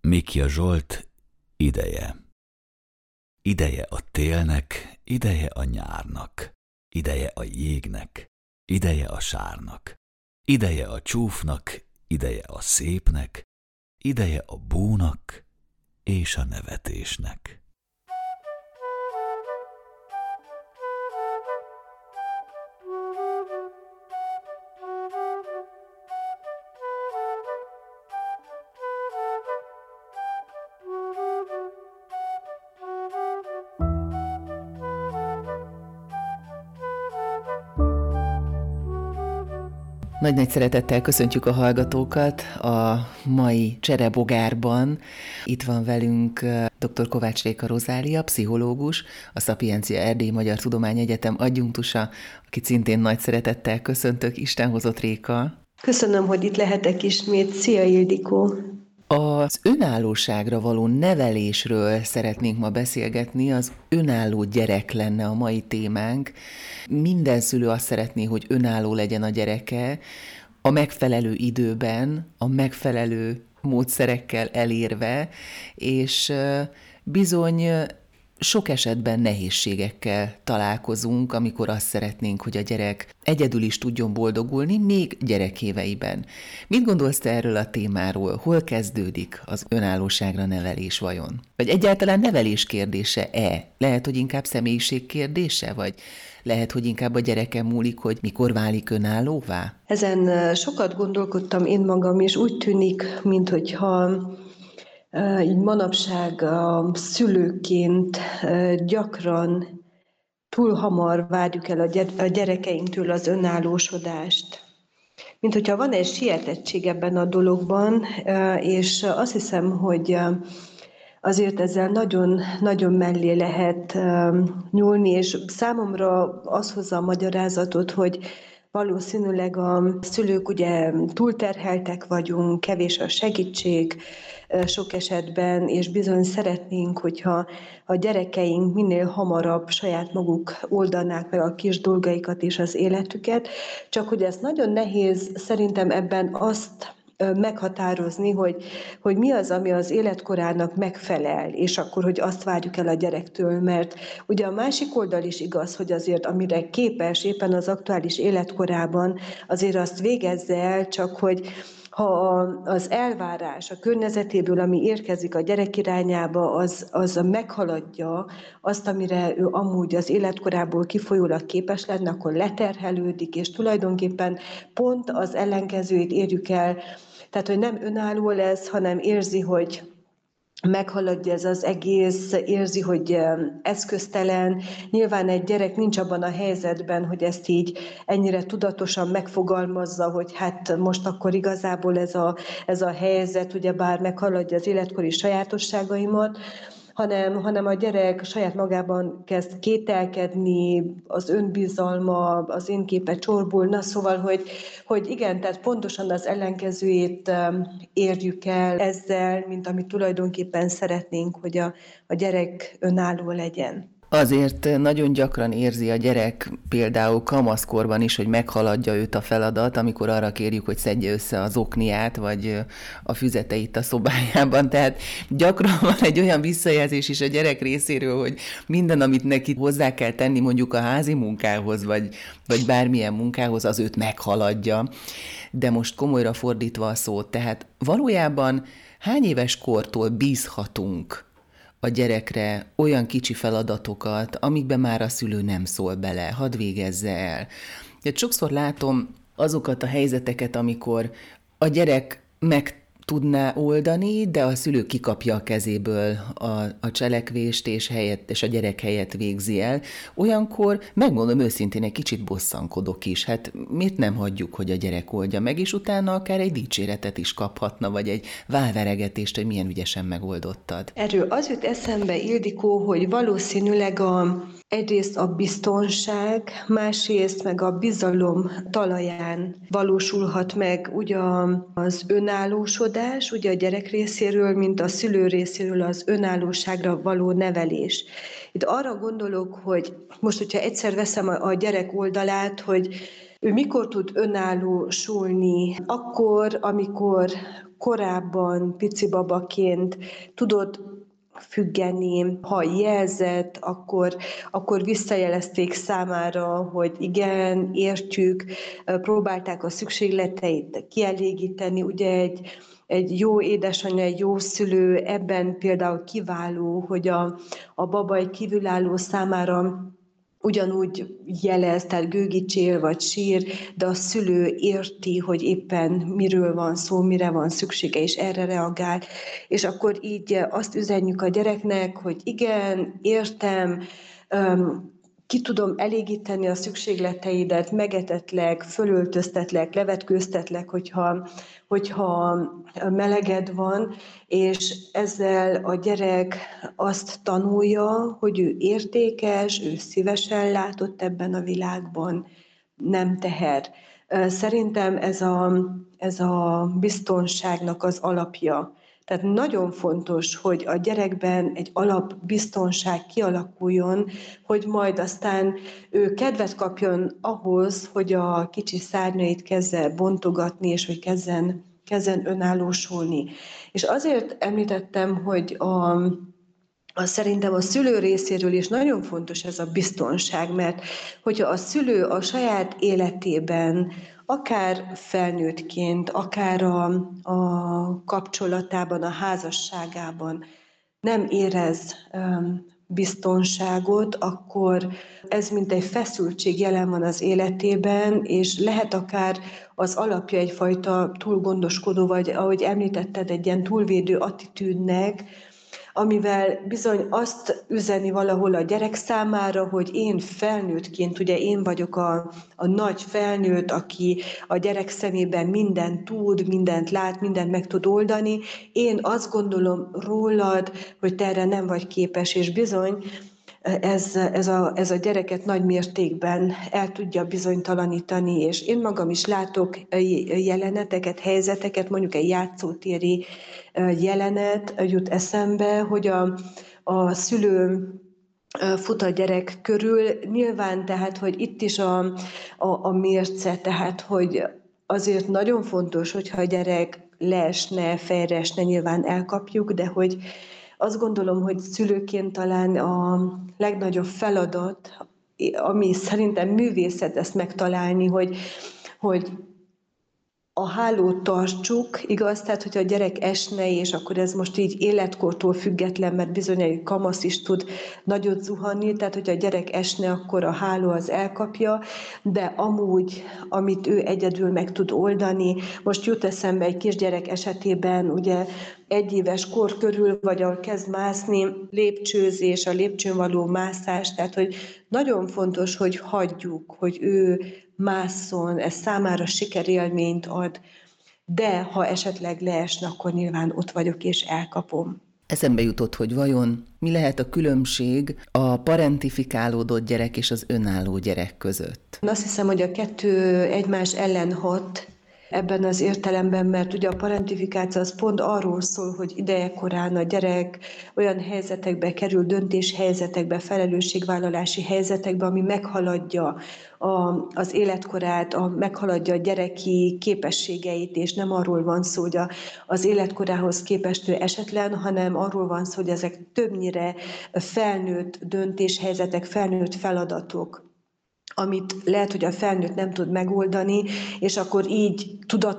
Mikja Zsolt ideje. Ideje a télnek, ideje a nyárnak, ideje a jégnek, ideje a sárnak, ideje a csúfnak, ideje a szépnek, ideje a búnak és a nevetésnek. Nagy-nagy szeretettel köszöntjük a hallgatókat a mai Cserebogárban. Itt van velünk dr. Kovács Réka Rozália, pszichológus, a Szapiencia Erdélyi Magyar Tudományegyetem adjunktusa, akit szintén nagy szeretettel köszöntök. Isten hozott, Réka! Köszönöm, hogy itt lehetek ismét. Szia, Ildikó! Az önállóságra való nevelésről szeretnénk ma beszélgetni, az önálló gyerek lenne a mai témánk. Minden szülő azt szeretné, hogy önálló legyen a gyereke, a megfelelő időben, a megfelelő módszerekkel elérve, és bizony sok esetben nehézségekkel találkozunk, amikor azt szeretnénk, hogy a gyerek egyedül is tudjon boldogulni, még gyerekéveiben. Mit gondolsz te erről a témáról? Hol kezdődik az önállóságra nevelés vajon? Vagy egyáltalán nevelés kérdése-e? Lehet, hogy inkább személyiség kérdése? Vagy lehet, hogy inkább a gyereken múlik, hogy mikor válik önállóvá? Ezen sokat gondolkodtam én magam, és úgy tűnik, minthogyha így manapság a szülőként gyakran túl hamar várjuk el a gyerekeinktől az önállósodást. Mint hogyha van egy sietettség ebben a dologban, és azt hiszem, hogy azért ezzel nagyon mellé lehet nyúlni, és számomra az hozza a magyarázatot, hogy valószínűleg a szülők ugye túlterheltek vagyunk, kevés a segítség sok esetben, és bizony szeretnénk, hogyha a gyerekeink minél hamarabb saját maguk oldanák meg a kis dolgaikat és az életüket, csak hogy ez nagyon nehéz szerintem ebben azt meghatározni, hogy mi az, ami az életkorának megfelel, és akkor, hogy azt várjuk el a gyerektől, mert ugye a másik oldal is igaz, hogy azért amire képes éppen az aktuális életkorában, azért azt végezze el, csak hogy ha az elvárás a környezetéből, ami érkezik a gyerek irányába, az meghaladja azt, amire ő amúgy az életkorából kifolyólag képes lenne, akkor leterhelődik, és tulajdonképpen pont az ellenkezőjét érjük el, tehát, hogy nem önálló lesz, hanem érzi, hogy meghaladja ez az egész, érzi, hogy eszköztelen. Nyilván egy gyerek nincs abban a helyzetben, hogy ezt így ennyire tudatosan megfogalmazza, hogy hát most akkor igazából ez a helyzet, ugyebár meghaladja az életkori sajátosságaimat, hanem a gyerek saját magában kezd kételkedni, az önbizalma, az én képe csorbulna, szóval, hogy igen, tehát pontosan az ellenkezőjét érjük el ezzel, mint amit tulajdonképpen szeretnénk, hogy a gyerek önálló legyen. Azért nagyon gyakran érzi a gyerek például kamaszkorban is, hogy meghaladja őt a feladat, amikor arra kérjük, hogy szedje össze az okniát, vagy a füzeteit a szobájában. Tehát gyakran van egy olyan visszajelzés is a gyerek részéről, hogy minden, amit neki hozzá kell tenni mondjuk a házi munkához, vagy bármilyen munkához, az őt meghaladja. De most komolyra fordítva a szót, tehát valójában hány éves kortól bízhatunk a gyerekre olyan kicsi feladatokat, amikben már a szülő nem szól bele, hadd végezze el. De sokszor látom azokat a helyzeteket, amikor a gyerek meg tudná oldani, de a szülő kikapja a kezéből a cselekvést, és a gyerek helyett végzi el. Olyankor, megmondom őszintén, egy kicsit bosszankodok is. Hát miért nem hagyjuk, hogy a gyerek oldja meg, és utána akár egy dicséretet is kaphatna, vagy egy válveregetést, hogy milyen ügyesen megoldottad. Erről az jut eszembe, Ildikó, hogy valószínűleg egyrészt a biztonság, másrészt meg a bizalom talaján valósulhat meg ugye az önállósodás, ugye a gyerek részéről, mint a szülő részéről az önállóságra való nevelés. Itt arra gondolok, hogy most, hogyha egyszer veszem a gyerek oldalát, hogy ő mikor tud önállósulni? Akkor, amikor pici babaként tudott függeni, ha jelzett, akkor visszajelezték számára, hogy igen, értjük, próbálták a szükségleteit kielégíteni. Ugye egy jó édesanyja, egy jó szülő ebben például kiváló, hogy a baba egy kívülálló számára ugyanúgy jelez, tehát gőgicsél vagy sír, de a szülő érti, hogy éppen miről van szó, mire van szüksége, és erre reagál. És akkor így azt üzenjük a gyereknek, hogy igen, értem, ki tudom elégíteni a szükségleteidet, megetetlek, fölöltöztetlek, levetkőztetlek, hogyha meleged van, és ezzel a gyerek azt tanulja, hogy ő értékes, ő szívesen látott ebben a világban, nem teher. Szerintem ez a biztonságnak az alapja. Tehát nagyon fontos, hogy a gyerekben egy alapbiztonság kialakuljon, hogy majd aztán ő kedvet kapjon ahhoz, hogy a kicsi szárnyait kezdje bontogatni, és hogy kezdjen önállósulni. És azért említettem, hogy szerintem a szülő részéről is nagyon fontos ez a biztonság, mert hogyha a szülő a saját életében, akár felnőttként, akár a kapcsolatában, a házasságában nem érez biztonságot, akkor ez mint egy feszültség jelen van az életében, és lehet akár az alapja egyfajta túlgondoskodó, vagy ahogy említetted, egy ilyen túlvédő attitűdnek, amivel bizony azt üzeni valahol a gyerek számára, hogy én felnőttként, ugye én vagyok a nagy felnőtt, aki a gyerek szemében mindent tud, mindent lát, mindent meg tud oldani. Én azt gondolom rólad, hogy te erre nem vagy képes, és bizony ez a gyereket nagy mértékben el tudja bizonytalanítani, és én magam is látok jeleneteket, helyzeteket, mondjuk egy játszótéri jelenet jut eszembe, hogy a szülő fut a gyerek körül, nyilván tehát, hogy itt is a mérce, tehát, hogy azért nagyon fontos, hogyha a gyerek leesne, fejre esne, nyilván elkapjuk, de hogy azt gondolom, hogy szülőként talán a legnagyobb feladat, ami szerintem művészet ezt megtalálni, hogy a hálót tartsuk, igaz? Tehát, hogyha a gyerek esne, és akkor ez most így életkortól független, mert bizony egy kamasz is tud nagyot zuhanni, tehát, hogyha a gyerek esne, akkor a háló az elkapja, de amúgy, amit ő egyedül meg tud oldani, most jut eszembe egy kisgyerek esetében, ugye 1 éves kor körül, vagy ahol kezd mászni, lépcsőzés, a lépcsőn való mászás, tehát, hogy nagyon fontos, hogy hagyjuk, hogy ő másszon, ez számára sikerélményt ad, de ha esetleg leesne, akkor nyilván ott vagyok és elkapom. Eszembe jutott, hogy vajon mi lehet a különbség a parentifikálódott gyerek és az önálló gyerek között? Azt hiszem, hogy a kettő egymás ellen hat ebben az értelemben, mert ugye a parentifikáció az pont arról szól, hogy idejekorán a gyerek olyan helyzetekbe kerül, döntéshelyzetekbe, felelősségvállalási helyzetekbe, ami meghaladja az életkorát, meghaladja a gyereki képességeit, és nem arról van szó, hogy az életkorához képest ő esetlen, hanem arról van szó, hogy ezek többnyire felnőtt döntéshelyzetek, felnőtt feladatok, amit lehet, hogy a felnőtt nem tud megoldani, és akkor így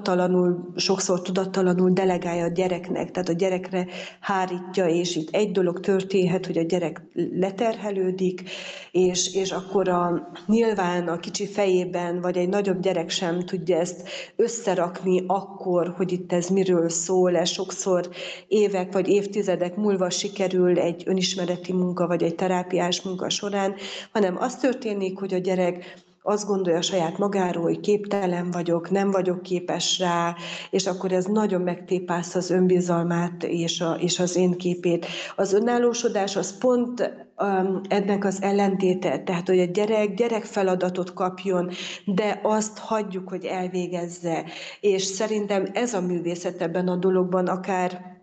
sokszor tudattalanul delegálja a gyereknek, tehát a gyerekre hárítja, és itt egy dolog történhet, hogy a gyerek leterhelődik, és akkor nyilván a kicsi fejében, vagy egy nagyobb gyerek sem tudja ezt összerakni akkor, hogy itt ez miről szól, ez sokszor évek vagy évtizedek múlva sikerül egy önismereti munka, vagy egy terápiás munka során, hanem az történik, hogy a gyerek azt gondolja saját magáról, hogy képtelen vagyok, nem vagyok képes rá, és akkor ez nagyon megtépász az önbizalmát és az én képét. Az önállósodás az pont ennek az ellentéte, tehát hogy a gyerek feladatot kapjon, de azt hagyjuk, hogy elvégezze. És szerintem ez a művészet ebben a dologban, akár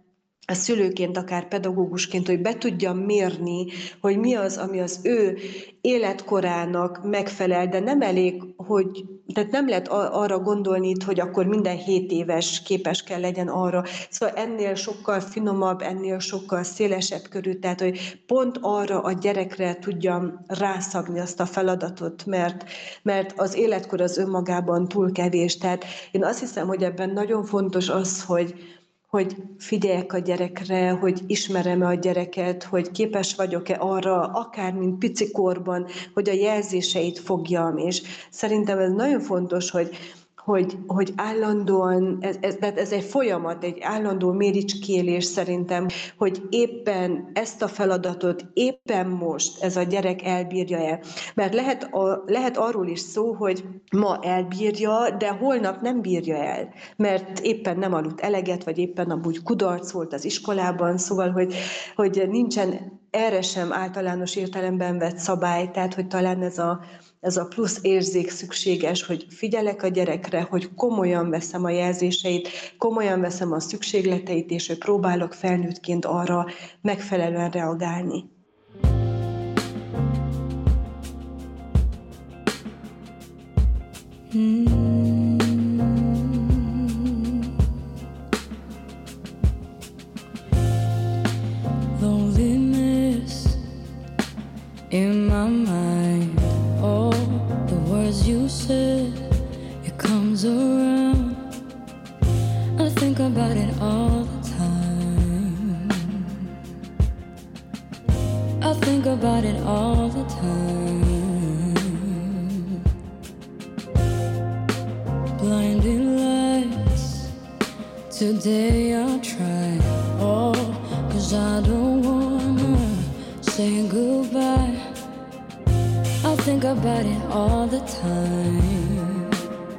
a szülőként, akár pedagógusként, hogy be tudjam mérni, hogy mi az, ami az ő életkorának megfelel, de nem elég, hogy tehát nem lehet arra gondolni itt, hogy akkor minden 7 éves képes kell legyen arra. Szóval ennél sokkal finomabb, ennél sokkal szélesebb körű, tehát hogy pont arra a gyerekre tudjam rászabni azt a feladatot, mert az életkor az önmagában túl kevés. Tehát én azt hiszem, hogy ebben nagyon fontos az, hogy figyeljek a gyerekre, hogy ismerem-e a gyereket, hogy képes vagyok-e arra, akár mint picikorban, hogy a jelzéseit fogjam. És szerintem ez nagyon fontos, hogy állandóan, ez egy folyamat, egy állandó méricskélés szerintem, hogy éppen ezt a feladatot éppen most ez a gyerek elbírja-e. Mert lehet arról is szó, hogy ma elbírja, de holnap nem bírja el, mert éppen nem aludt eleget, vagy éppen amúgy kudarc volt az iskolában, szóval, hogy nincsen erre sem általános értelemben vett szabály, tehát hogy talán ez a plusz érzék szükséges, hogy figyelek a gyerekre, hogy komolyan veszem a jelzéseit, komolyan veszem a szükségleteit, és hogy próbálok felnőttként arra megfelelően reagálni. Loneliness in my mind. All the words you said, it comes around. I think about it all the time. I think about it all the time. Blinding lights, today I'll try. Oh, 'cause I don't wanna say goodbye. I think about it all the time.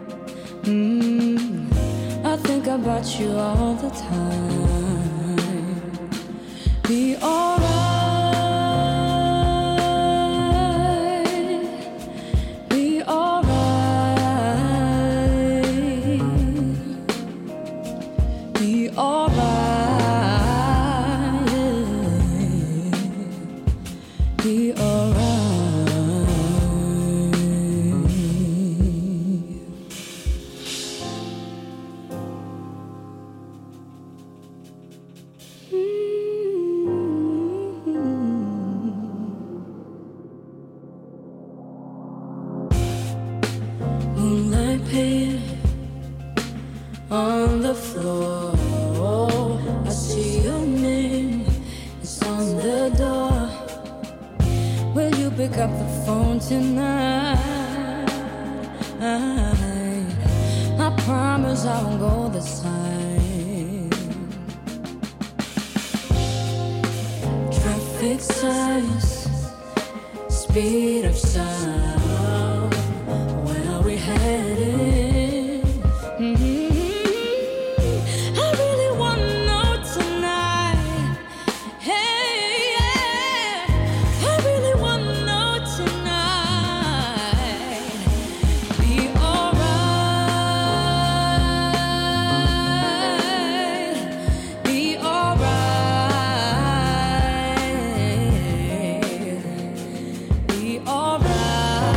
I think about you all the time. Be alright. Be alright. Be alright. Be alright. Moonlight paint on the floor. I see your name, it's on the door. Will you pick up the phone tonight? I promise I won't go this time. Traffic signs, speed of sound. Where are we headed? I really wanna know tonight. Hey, yeah. I really wanna know tonight. Be alright. Be alright. Be alright.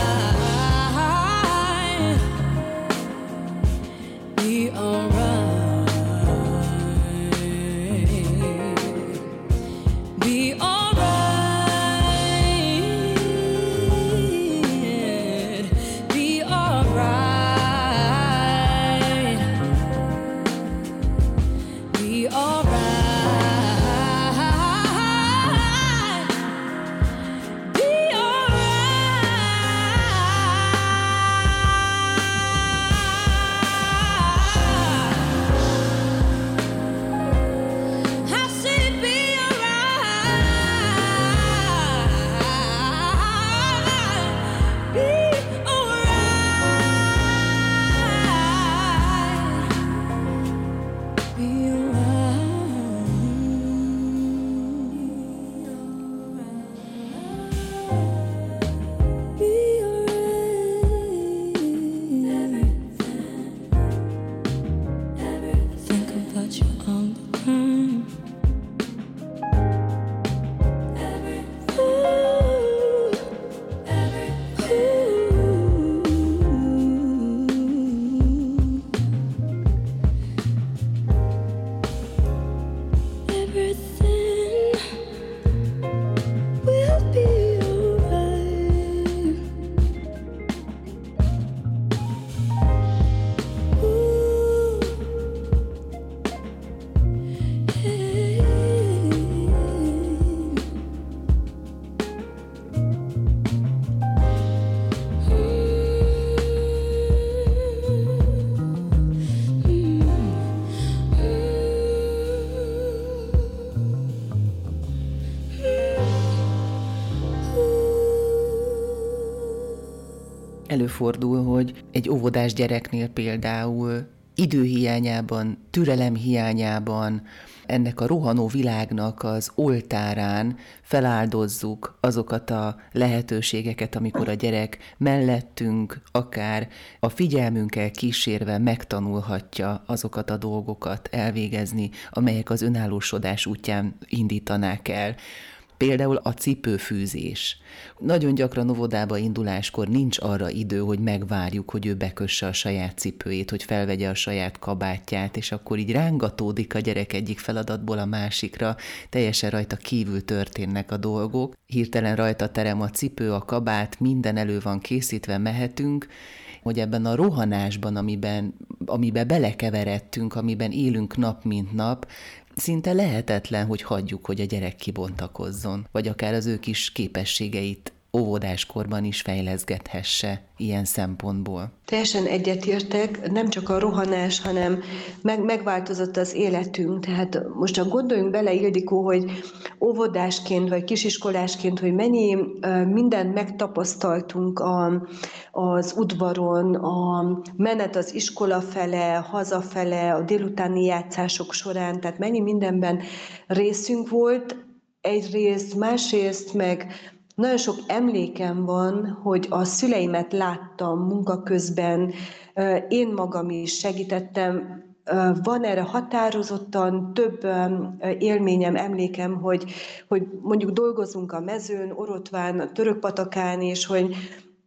Előfordul, hogy egy óvodás gyereknél például időhiányában, türelem hiányában, ennek a rohanó világnak az oltárán feláldozzuk azokat a lehetőségeket, amikor a gyerek mellettünk, akár a figyelmünkkel kísérve megtanulhatja azokat a dolgokat elvégezni, amelyek az önállósodás útján indítanák el. Például a cipőfűzés. Nagyon gyakran óvodába induláskor nincs arra idő, hogy megvárjuk, hogy ő bekösse a saját cipőjét, hogy felvegye a saját kabátját, és akkor így rángatódik a gyerek egyik feladatból a másikra, teljesen rajta kívül történnek a dolgok. Hirtelen rajta terem a cipő, a kabát, minden elő van készítve, mehetünk, hogy ebben a rohanásban, amiben belekeveredtünk, amiben élünk nap mint nap, szinte lehetetlen, hogy hagyjuk, hogy a gyerek kibontakozzon, vagy akár az ő kis képességeit óvodáskorban is fejleszgethesse ilyen szempontból. Teljesen egyetértek, nem csak a rohanás, hanem megváltozott az életünk. Tehát most csak gondoljunk bele, Ildikó, hogy óvodásként vagy kisiskolásként, hogy mennyi mindent megtapasztaltunk az udvaron, a menet az iskola fele, hazafele, a délutáni játszások során, tehát mennyi mindenben részünk volt, egyrészt, másrészt meg nagyon sok emlékem van, hogy a szüleimet láttam munka közben, én magam is segítettem. Van erre határozottan több élményem, emlékem, hogy mondjuk dolgozunk a mezőn, Orotván, a Törökpatakán, és hogy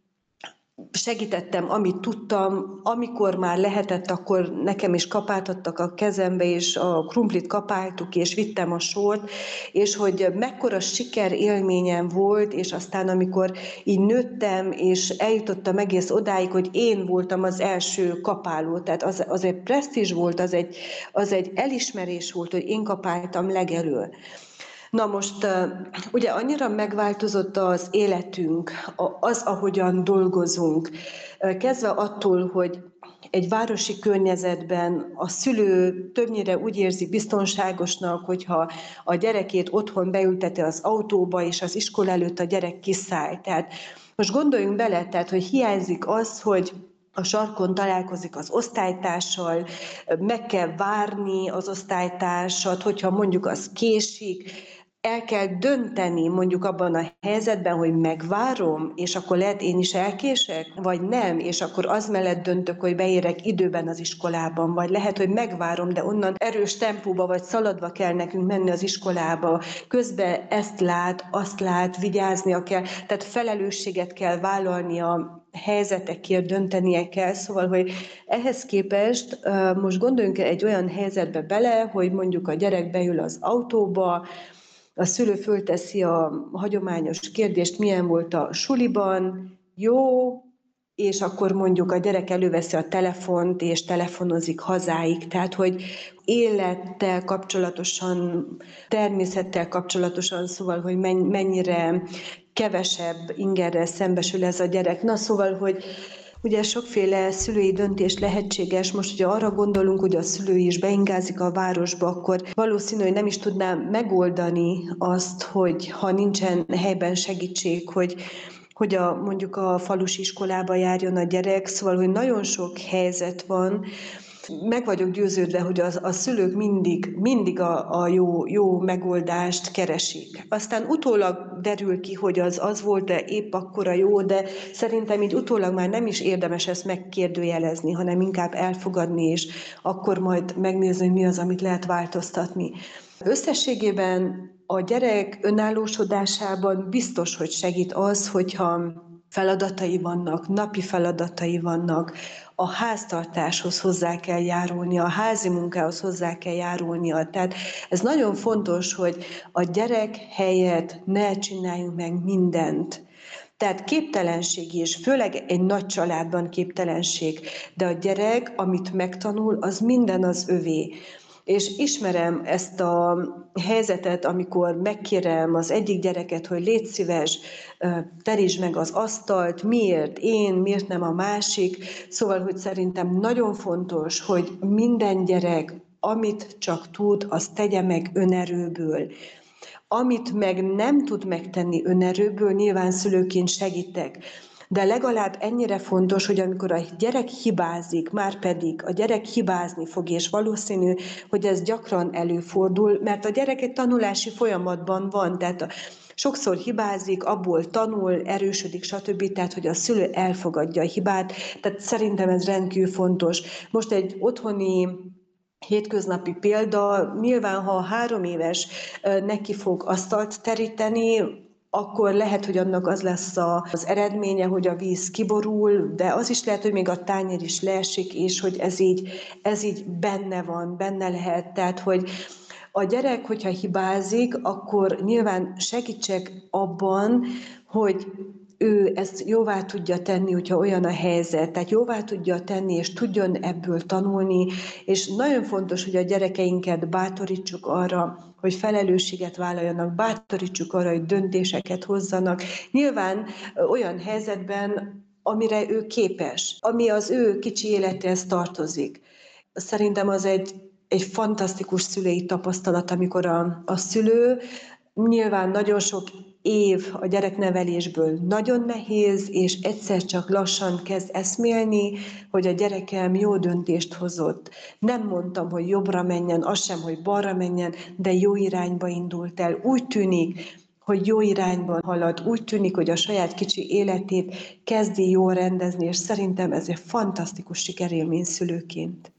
segítettem, amit tudtam, amikor már lehetett, akkor nekem is kapáltattak a kezembe, és a krumplit kapáltuk, és vittem a sort, és hogy mekkora sikerélményem volt, és aztán amikor így nőttem, és eljutottam egész odáig, hogy én voltam az első kapáló, tehát az egy presztízs volt, az egy elismerés volt, hogy én kapáltam legelől. Na most, ugye annyira megváltozott az életünk, az, ahogyan dolgozunk, kezdve attól, hogy egy városi környezetben a szülő többnyire úgy érzi biztonságosnak, hogyha a gyerekét otthon beülteti az autóba, és az iskola előtt a gyerek kiszáll. Tehát most gondoljunk bele, tehát, hogy hiányzik az, hogy a sarkon találkozik az osztálytársal, meg kell várni az osztálytársat, hogyha mondjuk az késik, el kell dönteni mondjuk abban a helyzetben, hogy megvárom, és akkor lehet én is elkések, vagy nem, és akkor az mellett döntök, hogy beérek időben az iskolában, vagy lehet, hogy megvárom, de onnan erős tempóba, vagy szaladva kell nekünk menni az iskolába. Közben ezt lát, azt lát, vigyáznia kell, tehát felelősséget kell vállalni a helyzetekért, döntenie kell, szóval, hogy ehhez képest most gondoljunk egy olyan helyzetbe bele, hogy mondjuk a gyerek beül az autóba, a szülő fölteszi a hagyományos kérdést, milyen volt a suliban, jó, és akkor mondjuk a gyerek előveszi a telefont, és telefonozik hazáig. Tehát, hogy élettel kapcsolatosan, természettel kapcsolatosan, szóval, hogy mennyire kevesebb ingerrel szembesül ez a gyerek. Na, szóval, hogy ugye sokféle szülői döntés lehetséges. Most, hogyha arra gondolunk, hogy a szülő is beingázik a városba, akkor valószínű, hogy nem is tudná megoldani azt, hogy ha nincsen helyben segítség, hogy mondjuk a falusi iskolába járjon a gyerek. Szóval, hogy nagyon sok helyzet van. Meg vagyok győződve, hogy a szülők mindig a jó megoldást keresik. Aztán utólag derül ki, hogy az volt-e épp akkora jó, de szerintem így utólag már nem is érdemes ezt megkérdőjelezni, hanem inkább elfogadni, és akkor majd megnézni, hogy mi az, amit lehet változtatni. Összességében a gyerek önállósodásában biztos, hogy segít az, hogyha feladatai vannak, napi feladatai vannak, a háztartáshoz hozzá kell járulnia, a házi munkához hozzá kell járulnia. Tehát ez nagyon fontos, hogy a gyerek helyett ne csináljunk meg mindent. Tehát képtelenség is, főleg egy nagy családban képtelenség, de a gyerek, amit megtanul, az minden az övé. És ismerem ezt a helyzetet, amikor megkérem az egyik gyereket, hogy légy szíves, terítsd meg az asztalt, miért én, miért nem a másik. Szóval, hogy szerintem nagyon fontos, hogy minden gyerek, amit csak tud, azt tegye meg önerőből. Amit meg nem tud megtenni önerőből, nyilván szülőként segítek. De legalább ennyire fontos, hogy amikor a gyerek hibázik, már pedig a gyerek hibázni fog, és valószínű, hogy ez gyakran előfordul, mert a gyerek egy tanulási folyamatban van, tehát sokszor hibázik, abból tanul, erősödik, stb. Tehát, hogy a szülő elfogadja a hibát, tehát szerintem ez rendkívül fontos. Most egy otthoni hétköznapi példa, nyilván, ha 3 éves neki fog asztalt teríteni, akkor lehet, hogy annak az lesz az eredménye, hogy a víz kiborul, de az is lehet, hogy még a tányér is leesik, és hogy ez így benne van, benne lehet. Tehát, hogy a gyerek, hogyha hibázik, akkor nyilván segítsek abban, hogy ő ezt jóvá tudja tenni, hogyha olyan a helyzet, tehát jóvá tudja tenni, és tudjon ebből tanulni, és nagyon fontos, hogy a gyerekeinket bátorítsuk arra, hogy felelősséget vállaljanak, bátorítsuk arra, hogy döntéseket hozzanak. Nyilván olyan helyzetben, amire ő képes, ami az ő kicsi életéhez tartozik. Szerintem az egy fantasztikus szülői tapasztalat, amikor a szülő nyilván nagyon sok év a gyereknevelésből nagyon nehéz, és egyszer csak lassan kezd eszmélni, hogy a gyerekem jó döntést hozott. Nem mondtam, hogy jobbra menjen, az sem, hogy balra menjen, de jó irányba indult el. Úgy tűnik, hogy jó irányban halad, úgy tűnik, hogy a saját kicsi életét kezdi jól rendezni, és szerintem ez egy fantasztikus sikerélmény szülőként.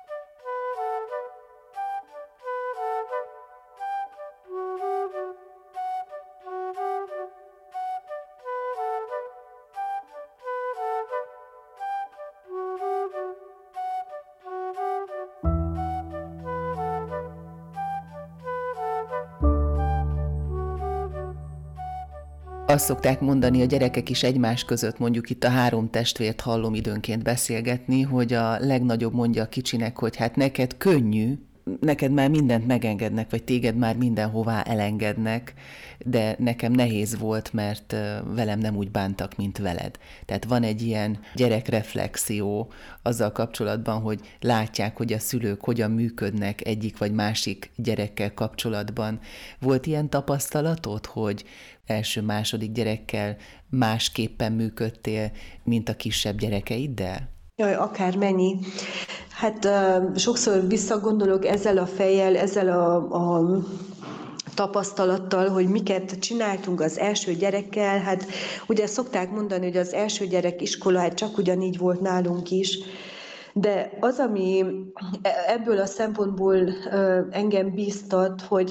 Azt szokták mondani a gyerekek is egymás között, mondjuk itt a 3 testvért hallom időnként beszélgetni, hogy a legnagyobb mondja a kicsinek, hogy hát neked könnyű, neked már mindent megengednek, vagy téged már mindenhová elengednek, de nekem nehéz volt, mert velem nem úgy bántak, mint veled. Tehát van egy ilyen gyerekreflexió azzal kapcsolatban, hogy látják, hogy a szülők hogyan működnek egyik vagy másik gyerekkel kapcsolatban. Volt ilyen tapasztalatod, hogy első-második gyerekkel másképpen működtél, mint a kisebb gyerekeiddel? Jaj, akármennyi. Hát sokszor visszagondolok ezzel a fejjel, ezzel a tapasztalattal, hogy miket csináltunk az első gyerekkel. Hát ugye szokták mondani, hogy az első gyerek iskola, hát csak ugyanígy volt nálunk is. De az, ami ebből a szempontból engem bíztat, hogy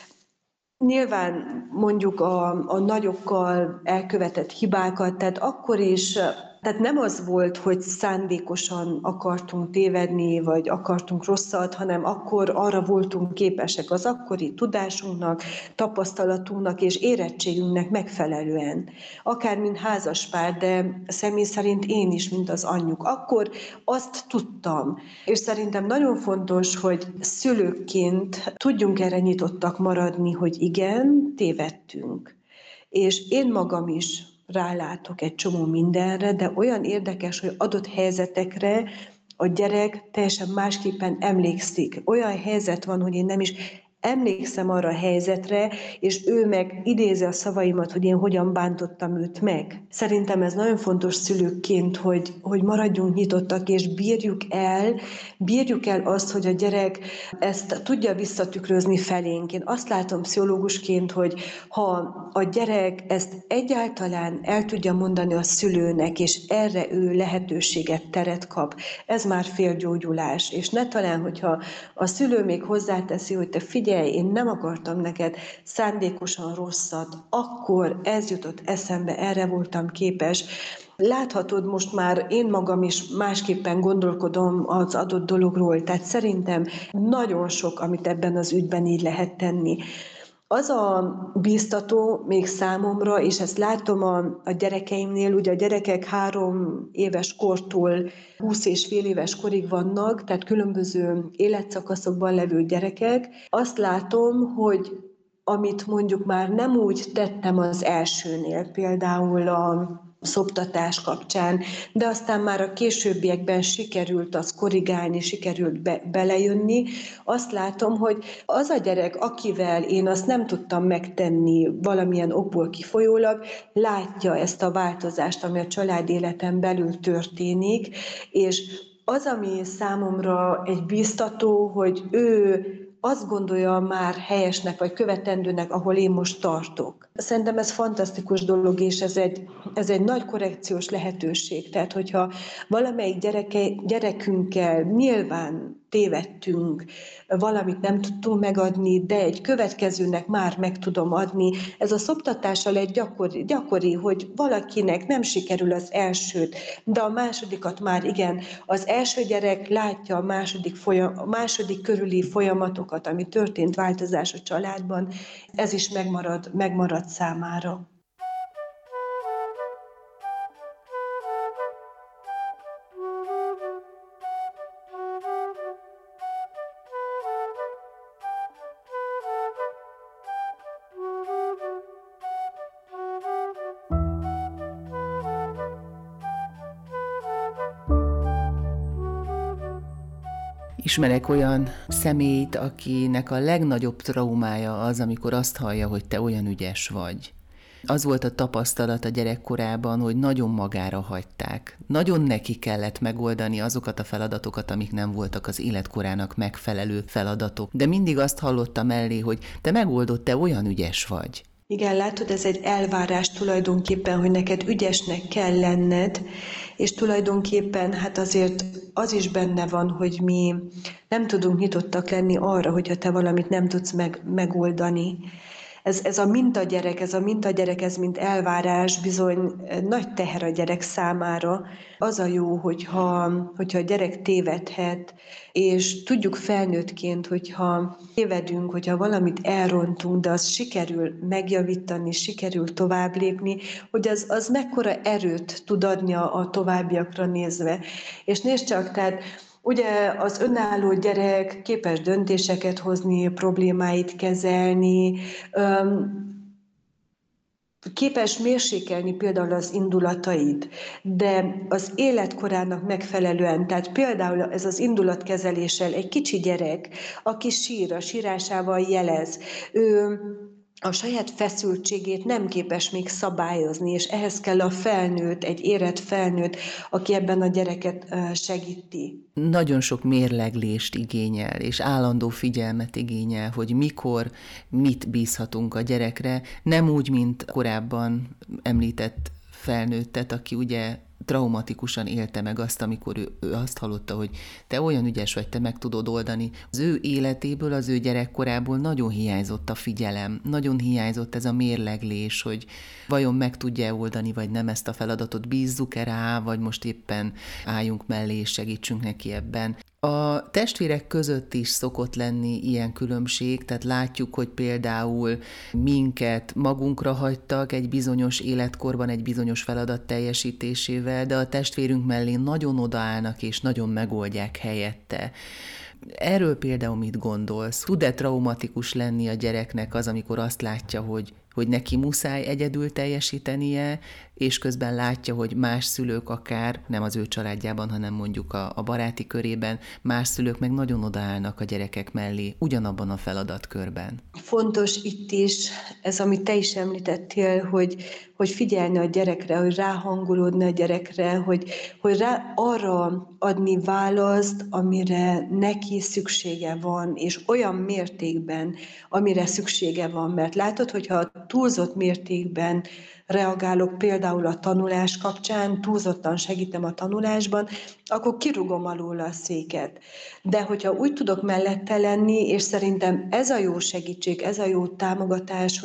nyilván mondjuk a nagyokkal elkövetett hibákat, tehát akkor is, tehát nem az volt, hogy szándékosan akartunk tévedni, vagy akartunk rosszat, hanem akkor arra voltunk képesek az akkori tudásunknak, tapasztalatunknak és érettségünknek megfelelően. Akár mint házaspár, de személy szerint én is, mint az anyjuk. Akkor azt tudtam, és szerintem nagyon fontos, hogy szülőként tudjunk erre nyitottak maradni, hogy igen, tévedtünk. És én magam is rálátok egy csomó mindenre, de olyan érdekes, hogy adott helyzetekre a gyerek teljesen másképpen emlékszik. Olyan helyzet van, hogy én nem is emlékszem arra a helyzetre, és ő meg idézi a szavaimat, hogy én hogyan bántottam őt meg. Szerintem ez nagyon fontos szülőként, hogy maradjunk nyitottak, és bírjuk el azt, hogy a gyerek ezt tudja visszatükrözni felénk. Én azt látom pszichológusként, hogy ha a gyerek ezt egyáltalán el tudja mondani a szülőnek, és erre ő lehetőséget, teret kap, ez már félgyógyulás. És ne talán, hogyha a szülő még hozzáteszi, hogy te figyelj, én nem akartam neked szándékosan rosszat, akkor ez jutott eszembe, erre voltam képes. Láthatod, most már én magam is másképpen gondolkodom az adott dologról, tehát szerintem nagyon sok, amit ebben az ügyben így lehet tenni. Az a bíztató még számomra, és ezt látom a gyerekeimnél, ugye a gyerekek 3 éves kortól 20 és fél éves korig vannak, tehát különböző életszakaszokban levő gyerekek. Azt látom, hogy amit mondjuk már nem úgy tettem az elsőnél, például a szoptatás kapcsán, de aztán már a későbbiekben sikerült azt korrigálni, sikerült belejönni. Azt látom, hogy az a gyerek, akivel én azt nem tudtam megtenni valamilyen okból kifolyólag, látja ezt a változást, ami a családéleten belül történik, és az, ami számomra egy biztató, hogy ő azt gondolja már helyesnek vagy követendőnek, ahol én most tartok. Szerintem ez fantasztikus dolog, és ez egy nagy korrekciós lehetőség. Tehát, hogyha valamelyik gyerekünkkel nyilván tévedtünk, valamit nem tudtunk megadni, de egy következőnek már meg tudom adni. Ez a szoptatással egy gyakori, hogy valakinek nem sikerül az elsőt, de a másodikat már igen. Az első gyerek látja a második körüli folyamatokat, ami történt, változás a családban, ez is megmarad számára. Ismerek olyan személyt, akinek a legnagyobb traumája az, amikor azt hallja, hogy te olyan ügyes vagy. Az volt a tapasztalat a gyerekkorában, hogy nagyon magára hagyták. Nagyon neki kellett megoldani azokat a feladatokat, amik nem voltak az életkorának megfelelő feladatok. De mindig azt hallotta mellé, hogy te megoldod, te olyan ügyes vagy. Igen, látod, ez egy elvárás tulajdonképpen, hogy neked ügyesnek kell lenned, és tulajdonképpen hát azért az is benne van, hogy mi nem tudunk nyitottak lenni arra, hogyha te valamit nem tudsz megoldani. Ez a mintagyerek, ez mint elvárás bizony nagy teher a gyerek számára. Az a jó, hogyha a gyerek tévedhet, és tudjuk felnőttként, hogyha tévedünk, hogyha valamit elrontunk, de azt sikerül megjavítani, sikerül tovább lépni, hogy az mekkora erőt tud adni a továbbiakra nézve. És nézd csak, tehát ugye az önálló gyerek képes döntéseket hozni, problémáit kezelni, képes mérsékelni például az indulatait, de az életkorának megfelelően, tehát például ez az indulatkezeléssel egy kicsi gyerek, aki sír, a sírásával jelez, ő a saját feszültségét nem képes még szabályozni, és ehhez kell a felnőtt, egy érett felnőtt, aki ebben a gyereket segíti. Nagyon sok mérleglést igényel, és állandó figyelmet igényel, hogy mikor, mit bízhatunk a gyerekre, nem úgy, mint korábban említett felnőttet, aki ugye traumatikusan élte meg azt, amikor ő azt hallotta, hogy te olyan ügyes vagy, te meg tudod oldani. Az ő életéből, az ő gyerekkorából nagyon hiányzott a figyelem, nagyon hiányzott ez a mérleglés, hogy vajon meg tudja oldani, vagy nem ezt a feladatot, bízzuk-e rá, vagy most éppen álljunk mellé és segítsünk neki ebben. A testvérek között is szokott lenni ilyen különbség, tehát látjuk, hogy például minket magunkra hagytak egy bizonyos életkorban, egy bizonyos feladat teljesítésével, de a testvérünk mellé nagyon odaállnak és nagyon megoldják helyette. Erről például mit gondolsz? Tud-e traumatikus lenni a gyereknek az, amikor azt látja, hogy neki muszáj egyedül teljesítenie, és közben látja, hogy más szülők akár, nem az ő családjában, hanem mondjuk a baráti körében, más szülők meg nagyon odaállnak a gyerekek mellé, ugyanabban a feladatkörben. Fontos itt is ez, amit te is említettél, hogy figyelni a gyerekre, hogy ráhangolódni a gyerekre, hogy rá arra adni választ, amire neki szüksége van, és olyan mértékben, amire szüksége van. Mert látod, hogyha túlzott mértékben reagálok például a tanulás kapcsán, túlzottan segítem a tanulásban, akkor kirúgom alól a széket. De hogyha úgy tudok mellette lenni, és szerintem ez a jó segítség, ez a jó támogatás,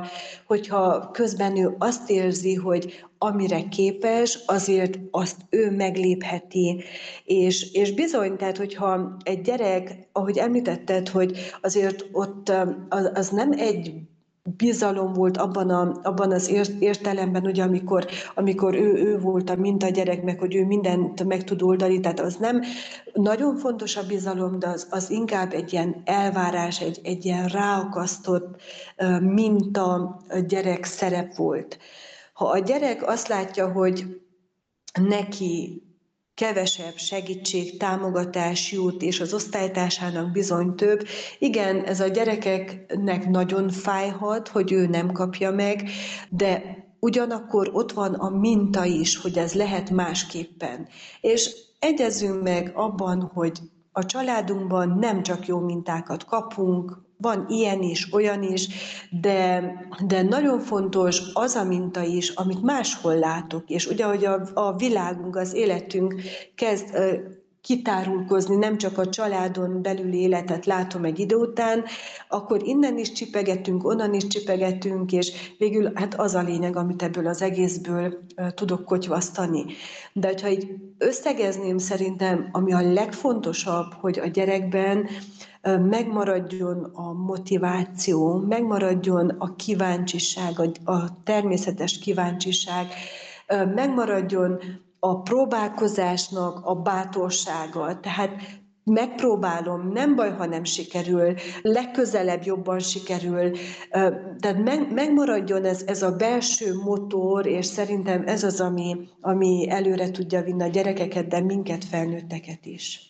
hogyha közben ő azt érzi, hogy amire képes, azért azt ő meglépheti. És bizony, tehát hogyha egy gyerek, ahogy említetted, hogy azért ott az nem egy bizalom volt abban az értelemben, ugye, amikor ő volt a mintagyerek, meg hogy ő mindent meg tud oldani, tehát az nem nagyon fontos a bizalom, de az inkább egy ilyen elvárás, egy ilyen ráakasztott minta gyerek szerep volt. Ha a gyerek azt látja, hogy neki kevesebb segítség, támogatás jut, és az osztálytársának bizony több. Igen, ez a gyerekeknek nagyon fájhat, hogy ő nem kapja meg, de ugyanakkor ott van a minta is, hogy ez lehet másképpen. És egyezünk meg abban, hogy a családunkban nem csak jó mintákat kapunk, van ilyen is, olyan is, de nagyon fontos az a minta is, amit máshol látok. És ugye, hogy a világunk, az életünk kezd kitárulkozni, nem csak a családon belüli életet látom egy idő után, akkor innen is csipegetünk, onnan is csipegetünk, és végül hát az a lényeg, amit ebből az egészből tudok kotyvasztani. De hogyha így összegezném, szerintem, ami a legfontosabb, hogy a gyerekben megmaradjon a motiváció, megmaradjon a kíváncsiság, a természetes kíváncsiság, megmaradjon a próbálkozásnak a bátorsága. Tehát megpróbálom, nem baj, ha nem sikerül, legközelebb jobban sikerül. Tehát megmaradjon ez a belső motor, és szerintem ez az, ami előre tudja vinni a gyerekeket, de minket, felnőtteket is.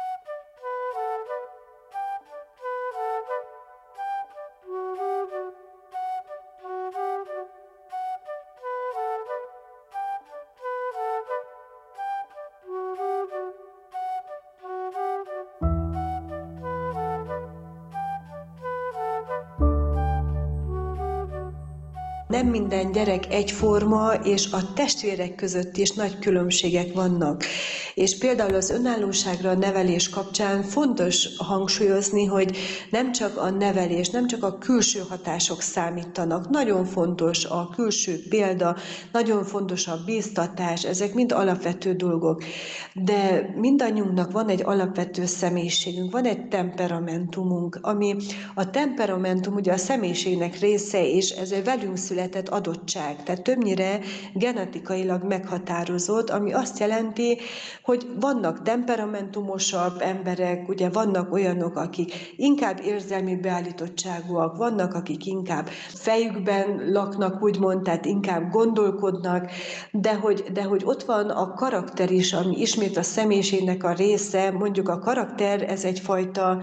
Nem minden gyerek egyforma, és a testvérek között is nagy különbségek vannak. És például az önállóságra a nevelés kapcsán fontos hangsúlyozni, hogy nem csak a nevelés, nem csak a külső hatások számítanak. Nagyon fontos a külső példa, nagyon fontos a bíztatás, ezek mind alapvető dolgok. De mindannyiunknak van egy alapvető személyiségünk, van egy temperamentumunk, ami a temperamentum ugye a személyiségnek része, és ez egy velünk született adottság. Tehát többnyire genetikailag meghatározott, ami azt jelenti, hogy vannak temperamentumosabb emberek, ugye vannak olyanok, akik inkább érzelmi beállítottságúak, vannak, akik inkább fejükben laknak, úgymond, tehát inkább gondolkodnak, de hogy ott van a karakter is, ami ismét a személyiségnek a része, mondjuk a karakter, ez egyfajta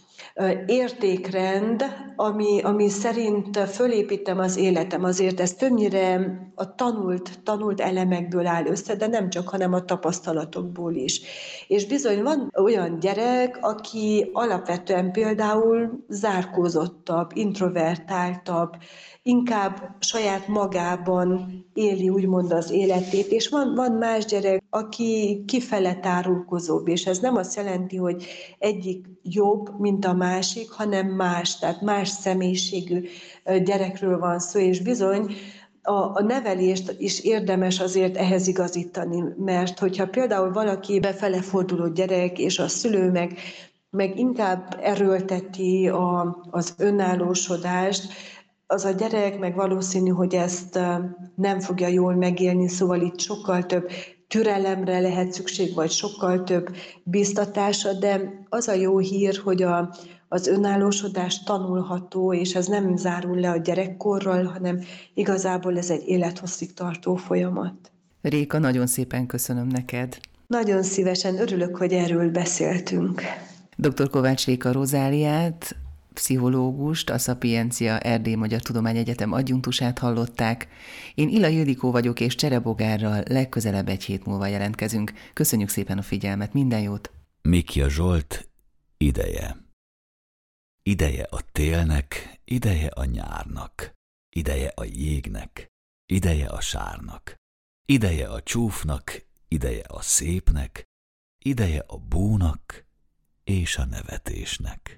értékrend, ami szerint fölépítem az életem. Azért ez többnyire a tanult elemekből áll össze, de nem csak, hanem a tapasztalatokból is. És bizony van olyan gyerek, aki alapvetően például zárkózottabb, introvertáltabb, inkább saját magában éli úgymond az életét, és van más gyerek, aki kifele tárulkozóbb, és ez nem azt jelenti, hogy egyik jobb, mint a másik, hanem más, tehát más személyiségű gyerekről van szó, és bizony a nevelést is érdemes azért ehhez igazítani, mert hogyha például valaki befele forduló gyerek, és a szülő meg inkább erőlteti az önállósodást, az a gyerek meg valószínű, hogy ezt nem fogja jól megélni, szóval itt sokkal több türelemre lehet szükség, vagy sokkal több bíztatása, de az a jó hír, hogy az önállósodás tanulható, és ez nem zárul le a gyerekkorral, hanem igazából ez egy élethosszig tartó folyamat. Réka, nagyon szépen köszönöm neked. Nagyon szívesen, örülök, hogy erről beszéltünk. Dr. Kovács Réka Rozáliát, pszichológust, a Szapiencia Erdély Magyar Tudományegyetem adjunktusát hallották. Én Illa Ildikó vagyok, és Cserebogárral legközelebb egy hét múlva jelentkezünk. Köszönjük szépen a figyelmet, minden jót! Mikja Zsolt, ideje. Ideje a télnek, ideje a nyárnak, ideje a jégnek, ideje a sárnak, ideje a csúfnak, ideje a szépnek, ideje a búnak és a nevetésnek.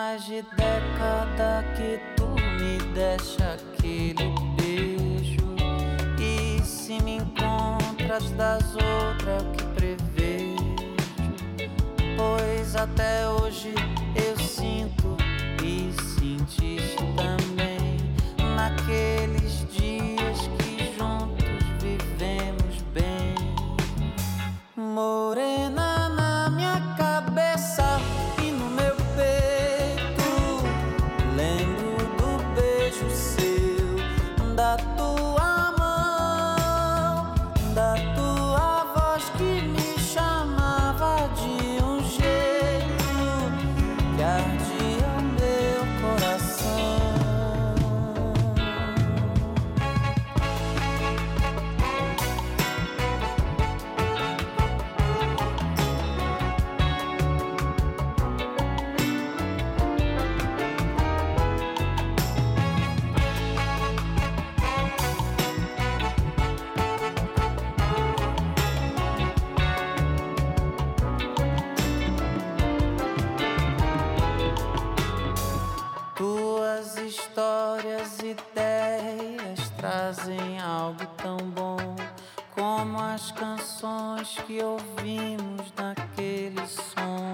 mais de década que tu me deste aquele beijo. E se me encontras das outras é o que prevejo. Pois até hoje eu sinto e sentiste também naqueles dias que juntos vivemos bem. Morena na minha cabeça e no meu peito, lembro do beijo seu, da tua mão, da tua voz que me chamava de um jeito que ardia o meu coração. Tuas histórias, ideias trazem algo tão bom como as canções que ouvimos naquele som.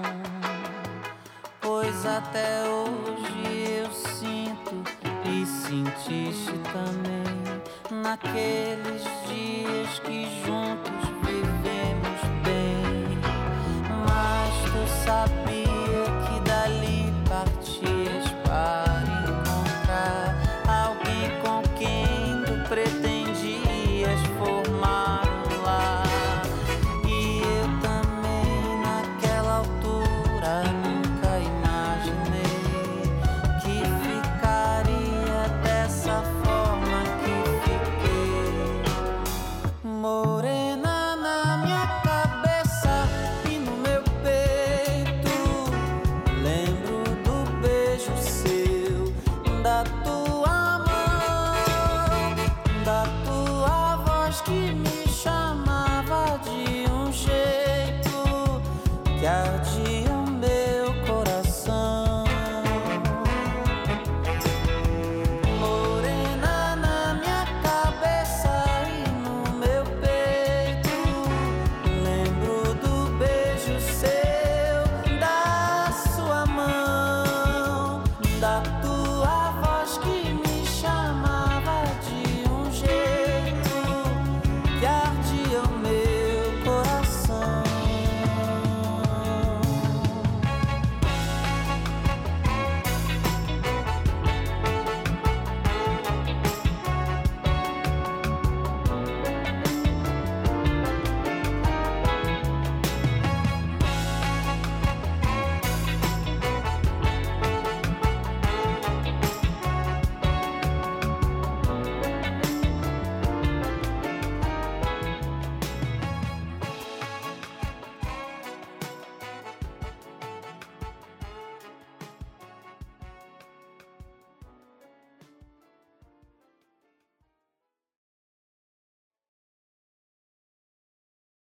Pois até hoje eu sinto e sentiste também naqueles dias que juntos vivemos bem. Mas tu sabes